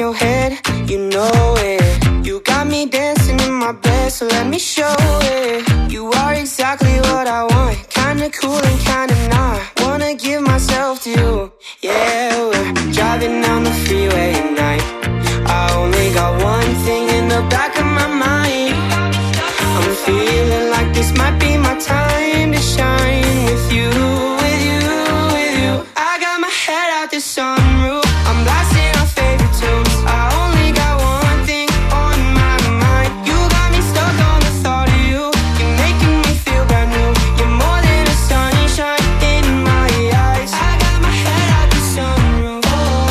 your head, you know it. You got me dancing in my bed, so let me show it. You are exactly what I want, kinda cool and kinda not. Wanna give myself to you, yeah. We're driving down the freeway at night. I only got one thing in the back of my mind. I'm feeling like this might be my time to shine with you, with you, with you. I got my head out the sunroof, I'm blasting our favorite tunes. I only got one thing on my mind. You got me stuck on the thought of you. You're making me feel brand new. You're more than a sunshine in my eyes. I got my head out the sunroof.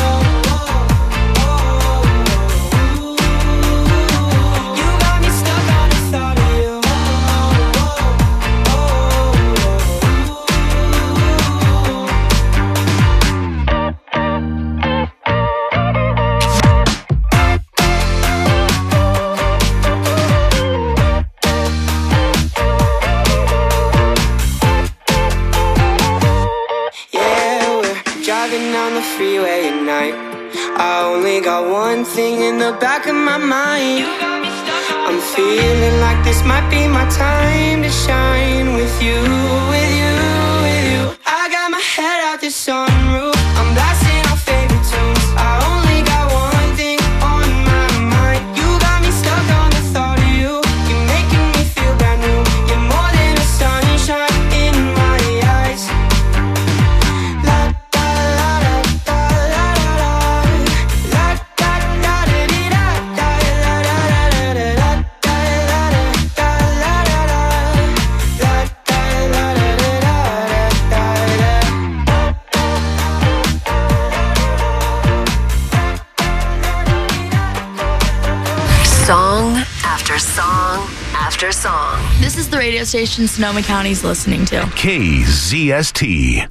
You got me stuck on the thought of you. Driving down the freeway at night. I only got one thing in the back of my mind. I'm feeling like this might be my time to shine with you, with you, with you. I got my head out the sunroof, I'm blasting our favorite tunes. I only got one thing on my mind. You got me stuck on the thought of you. You're making me feel brand new. You're more than a sunshine in my eyes. Song after song after song. This is the radio station Sonoma County's listening to. KZST.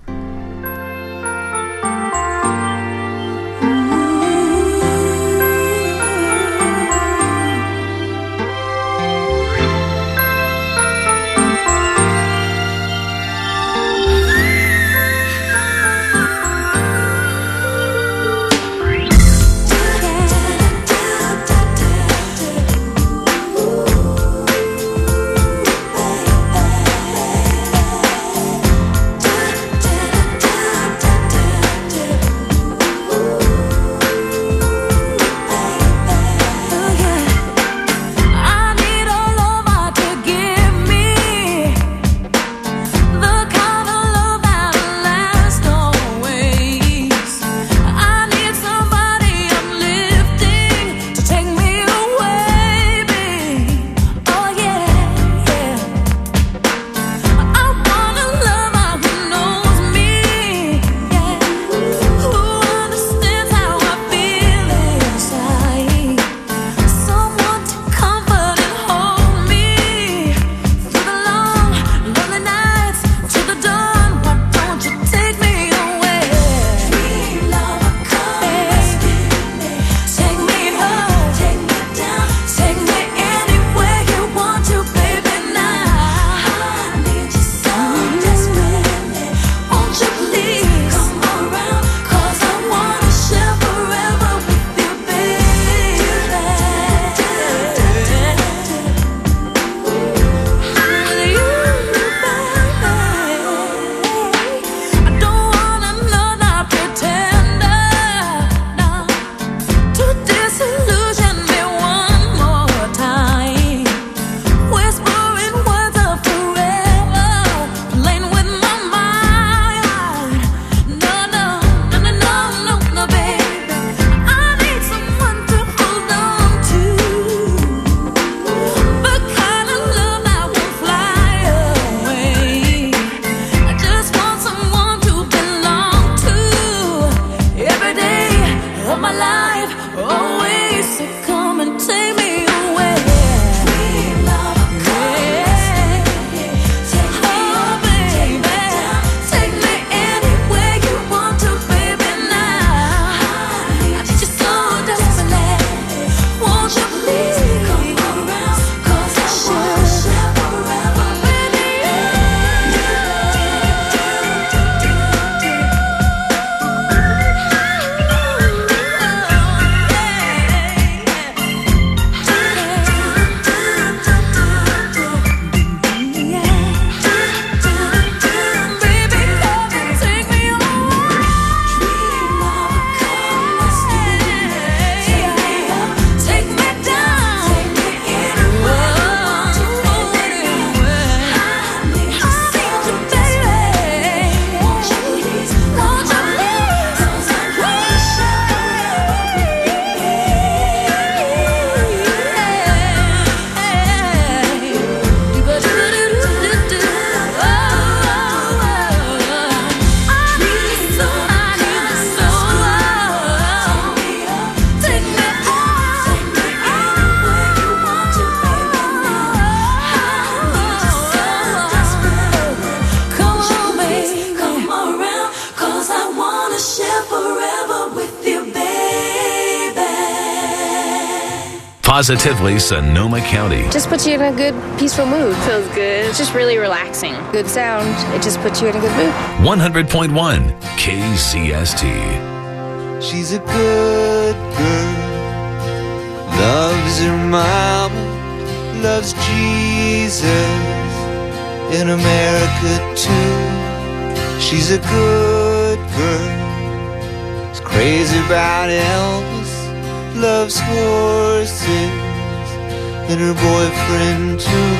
Positively Sonoma County. Just puts you in a good, peaceful mood. Feels good. It's just really relaxing. Good sound. It just puts you in a good mood. 100.1 KZST. She's a good girl. Loves her mama. Loves Jesus. In America too. She's a good girl. Is crazy about Elvis. Loves horses. And her boyfriend too.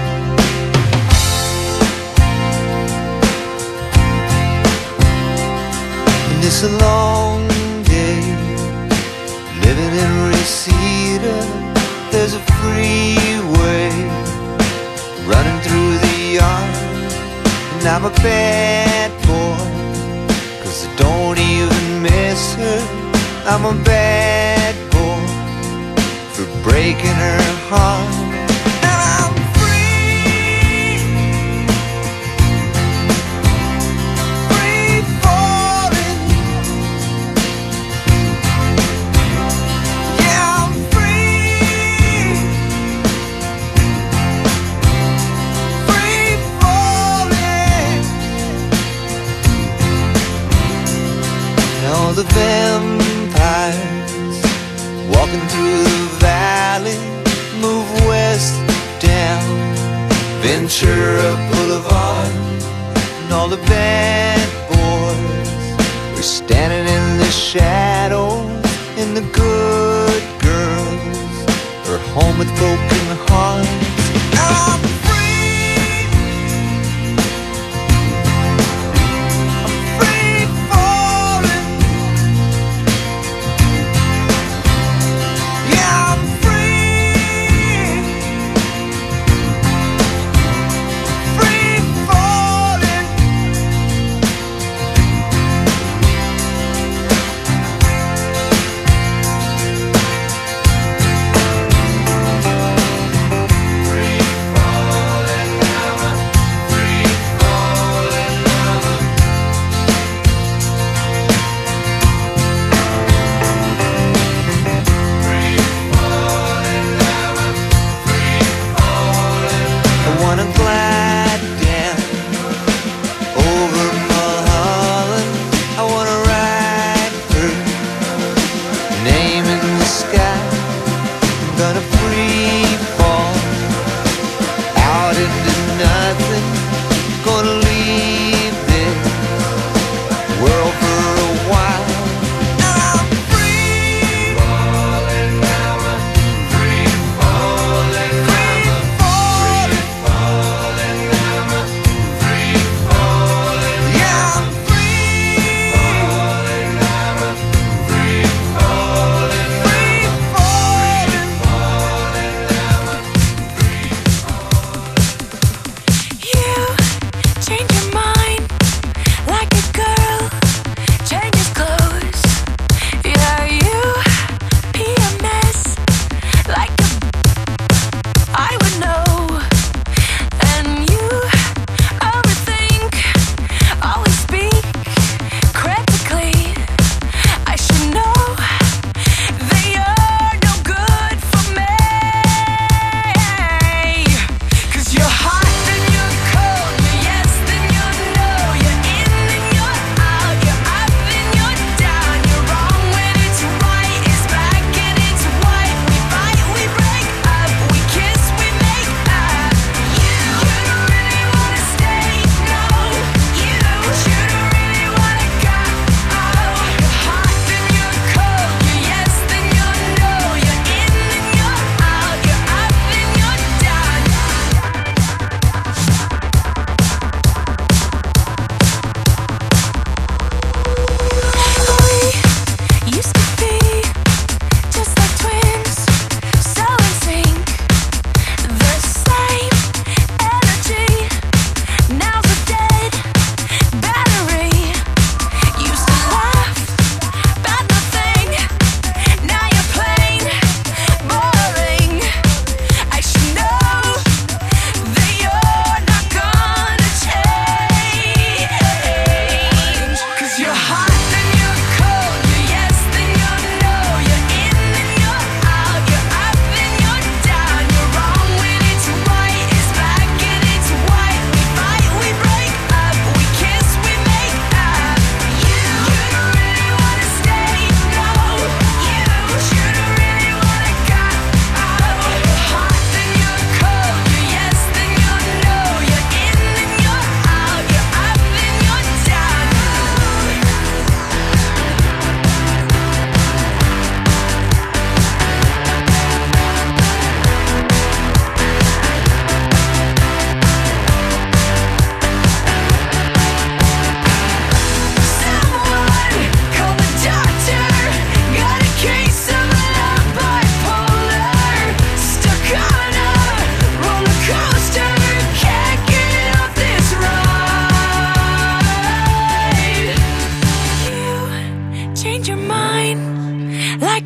And it's a long day living in Reseda. There's a freeway running through the yard. And I'm a bad boy, 'cause I don't even miss her. I'm a bad boy for breaking her heart. And I'm free, free falling. Yeah, I'm free, free falling. And all the vampires walking through the valley move west down Ventura Boulevard. And all the bad boys are standing in the shadows. And the good girls are home with broken hearts. I'm free, I'm free falling. Yeah, I'm free, free falling. I wanna glide down over Mulholland. I wanna write her name in the sky. I'm gonna free fall out into nothing. Gonna leave this world for a while. And I'm free falling now. I'm free falling now. Free falling now. I'm free falling. Yeah, I'm free falling now. I'm free falling. Free falling.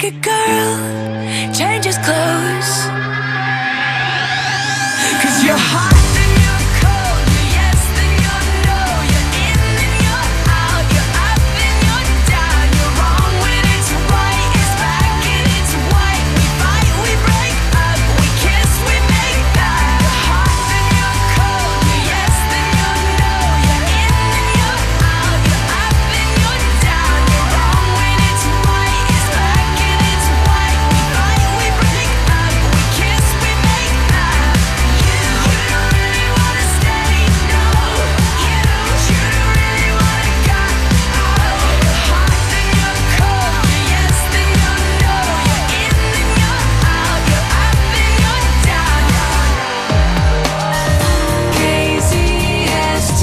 pretty girl changes clothes. 'Cause you're hot, then you're cold, you're yes, then you're no, you're in, then you're out, you're up, then you're down, you're wrong when it's right, it's black and it's white. We fight, we break up, we kiss, we make that. You're hot, then you're cold, you're yes, then you're no, you're in, then you're out, you're up, then you're down, you're wrong when it's right, it's black and it's white. We fight, we break up, we kiss, we make that. You don't really wanna stay, no. You don't really wanna go. You're hot, then you're cold, you're yes, then you're no, you're in, then you're out, you're up, then you're down. KZST.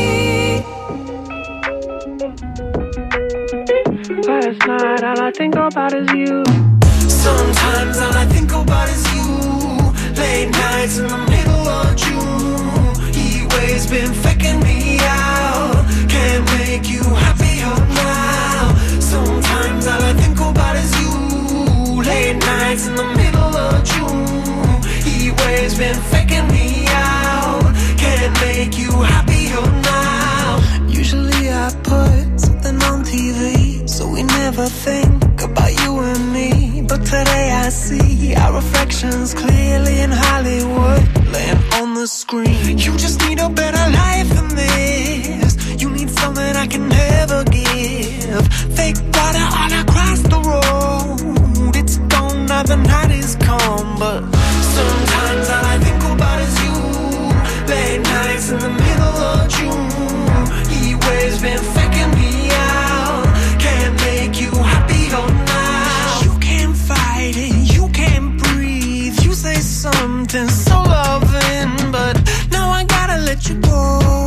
Last night, all I think about is you. Sometimes all I think about is you. Late nights in the middle of June. Heat waves been faking me out. Can't make you happier now. Sometimes all I think about is you. Late nights in the middle of June. Heat waves been faking me out. Can't make you happier now. Usually I put something on TV, so we never think about you and me. But today I see our reflections clearly in Hollywood, laying on the screen. You just need a better life than this. You need something I can never give. Fake water all across the road. It's gone now, the night is come. But sometimes all I think about is you. Late nights in the middle of June. Heat waves been faking me out. Can't make you happier now. You can't fight it, you can't breathe. You say something so loving, but now I gotta let you go.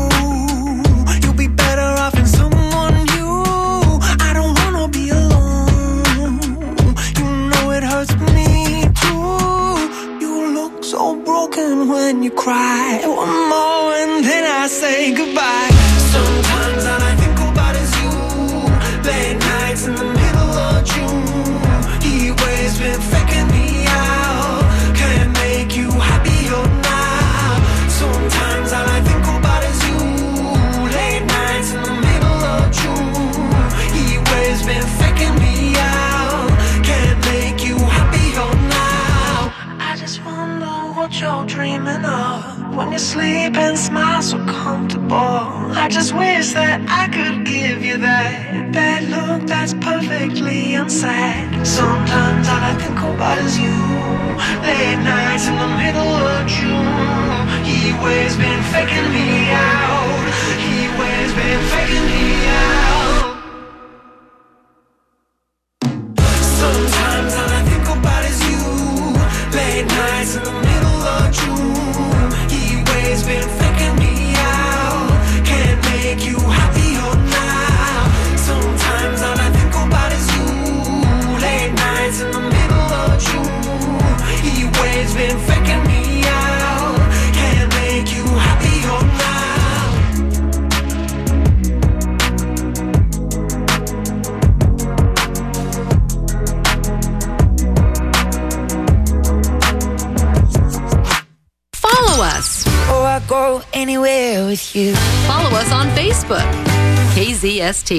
You'll be better off in someone new. I don't wanna be alone. You know it hurts me too. You look so broken when you cry. One more and then I say goodbye. Sometimes all I think about is you. Late nights in the middle of June. Heat waves been faking me out. Can't make you happier now. Sometimes all I think about is you. Late nights in the middle of June. Heat waves been faking me out. Can't make you happier now. I just wonder what you're dreaming of when you sleep and smile so comfortable. I just wish that I could give you that look that's perfectly unsaid. Sometimes all I think about is you. Late nights in the middle of June. Heat waves been faking me out. Heat waves been faking me out. Sometimes all I think about is you. Late nights in the middle of June. Heat waves been faking me out. Can't make you happier now. Sometimes all I think about is you. Late nights in the middle of June. Heat waves been faking me out. Can't make you happier now. Follow us. Oh, I go anywhere with you. Follow us on Facebook. KZST.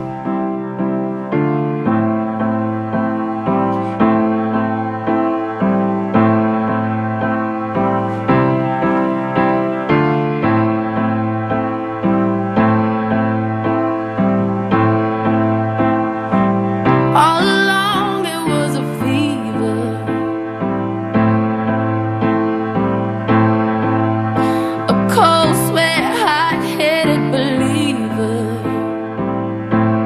All along it was a fever. A cold sweat, hot-headed believer.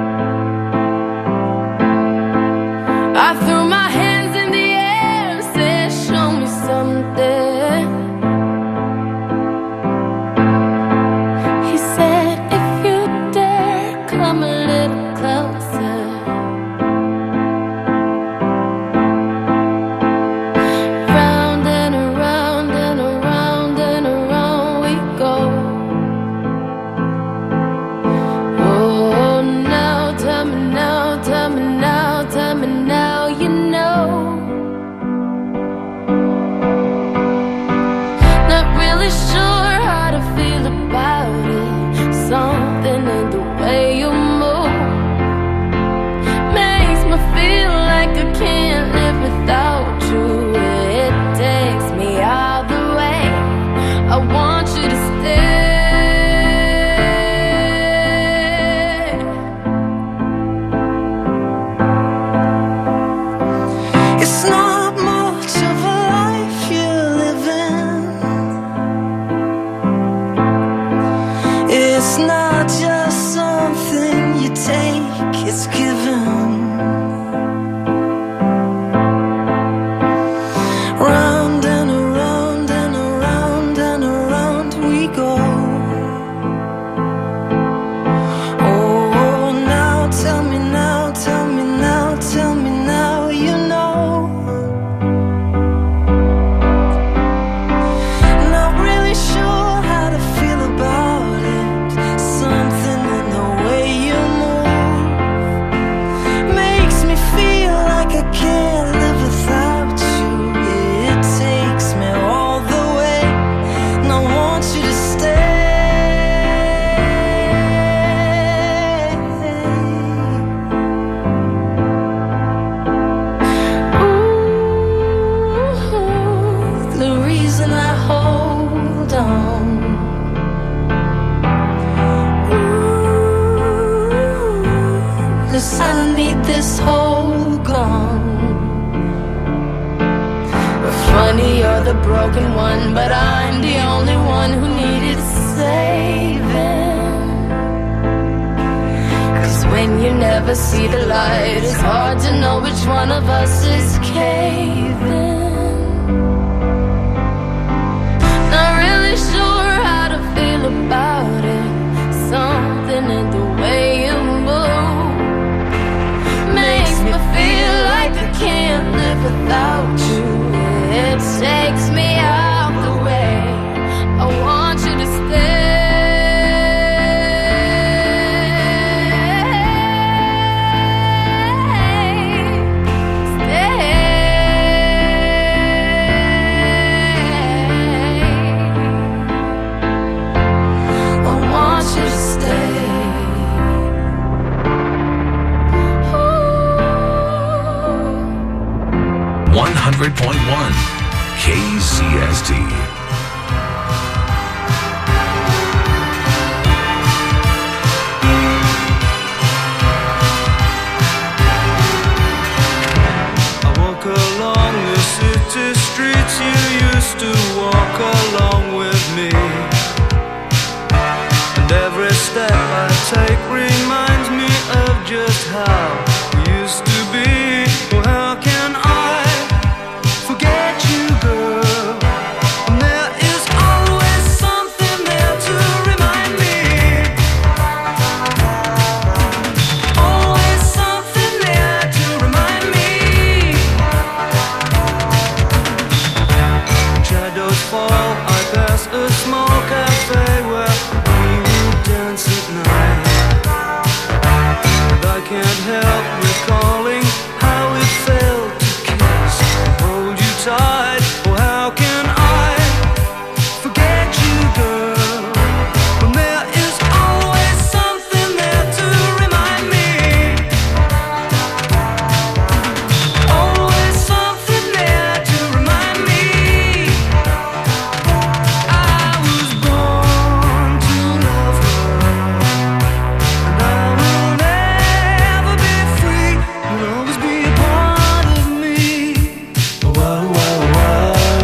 the broken one, but I'm the only one who needed saving. 'Cause when you never see the light, it's hard to know which one of us is caving. Not really sure how to feel about it. Something in the way you move makes me feel like I can't live without you. It takes me out the way. I want you to stay. I want you to stay. 100.1 KCST. I walk along the city streets you used to walk along with me, and every step I take reminds me of just how we used to be. Well, how can I forget you, girl? And there is always something there to remind me. Always something there to remind me. Shadows fall, I pass a small cafe where we would dance at night. And I can't help recalling how it felt to kiss and hold you tight. Oh, how can I forget you, girl? When there is always something there to remind me. Always something there to remind me. I was born to love her, and I will never be free. You'll always be a part of me. Oh, oh, oh, oh.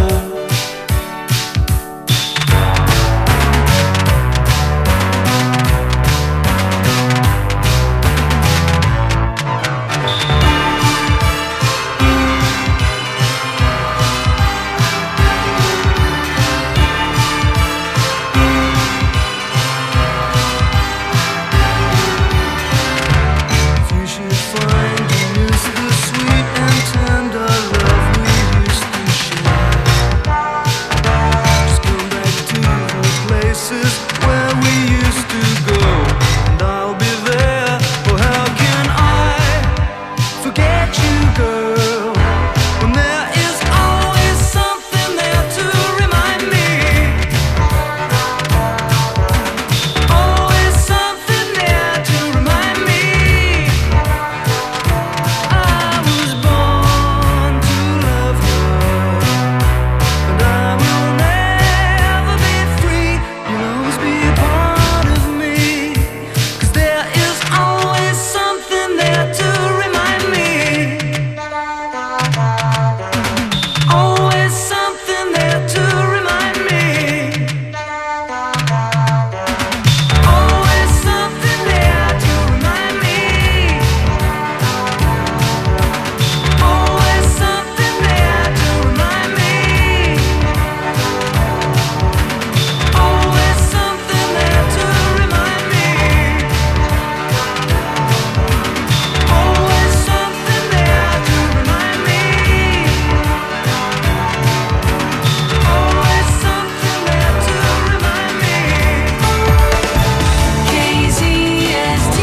We should find and miss the sweet and tender love we used to share. Just come back to the places where we used to go, and I'll be there. Oh, how can I forget you, girl? When there is always something there to remind me. Always something there to remind me. I was born to love her, and I will never be free. You'll always be a part of me. 'Cause there is always something there to remind me. Always something there to remind me. Always something there to remind me. Always something there to remind me. Always something there to remind me. Always something there to remind me. Always something there to remind me. KZST.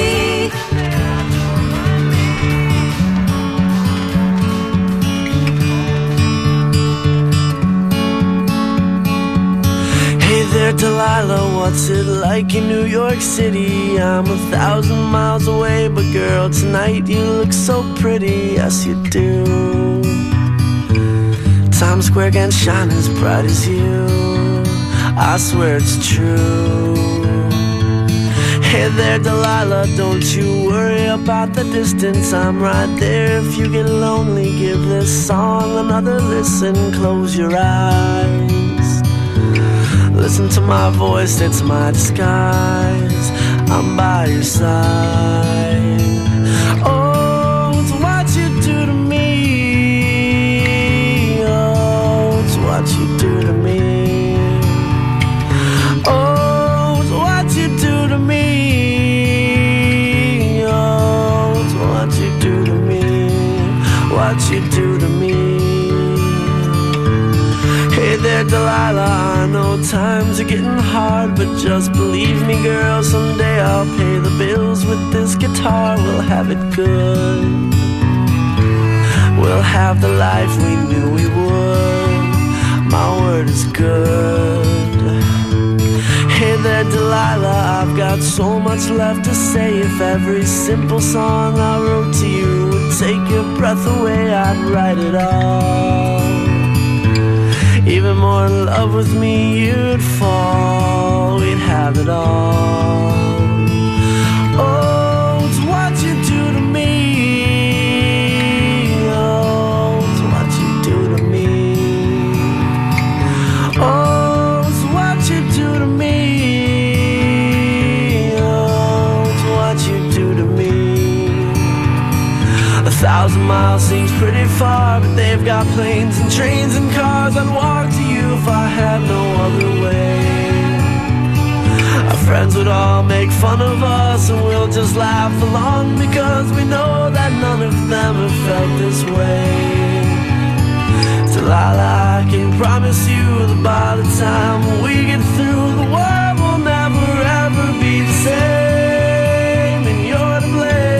Hey there, Delilah, what's it like in New York City? I'm 1,000 miles away, but girl, tonight you look so pretty, yes you do. Times Square can shine as bright as you, I swear it's true. Hey there, Delilah, don't you worry about the distance. I'm right there if you get lonely. Give this song another listen. Close your eyes. Listen to my voice, it's my disguise. I'm by your side. Oh, it's what you do to me. Oh, it's what you do to me. Oh, it's what you do to me. Oh, it's what you do to me. What you do to me. Hey there, Delilah, I know times are getting hard, but just believe me, girl, someday I'll pay the bills with this guitar. We'll have it good. We'll have the life we knew we would. My word is good. Hey there, Delilah, I've got so much left to say. If every simple song I wrote to you would take your breath away, I'd write it all. Even more in love with me, you'd fall. We'd have it all. Oh, it's what you do to me. Oh, it's what you do to me. Oh, it's what you do to me. Oh, it's what you do to me. 1,000 miles seems pretty far, but they've got planes and trains and cars. I'd walk to you if I had no other way. Our friends would all make fun of us, and we'll just laugh along, because we know that none of them have felt this way. Delilah, I can promise you that by the time we get through, the world will never ever be the same, and you're to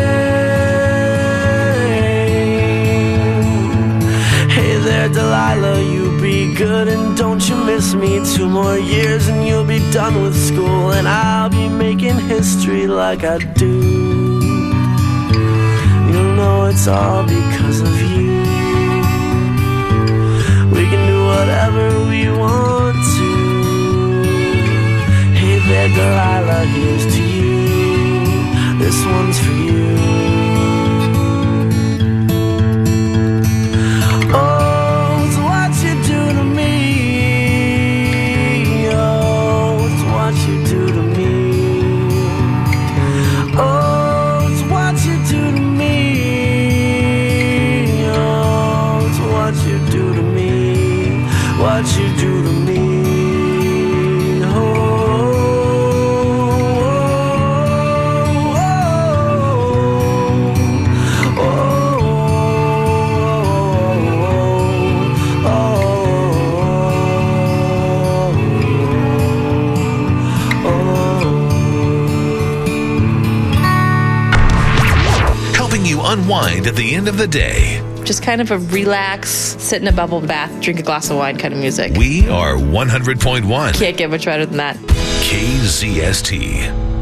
blame. Hey there, Delilah, you be good and don't you miss me. 2 more years and you'll be done with school, and I'll be making history like I do. You'll know it's all because of you. We can do whatever we want to. Hey there, Delilah, here's to you. This one's for you. What you do to me. Oh, oh, oh, oh, oh, oh. Helping you unwind at the end of the day. Just kind of a relax, sit in a bubble bath, drink a glass of wine kind of music. We are 100.1. Can't get much better than that. KZST.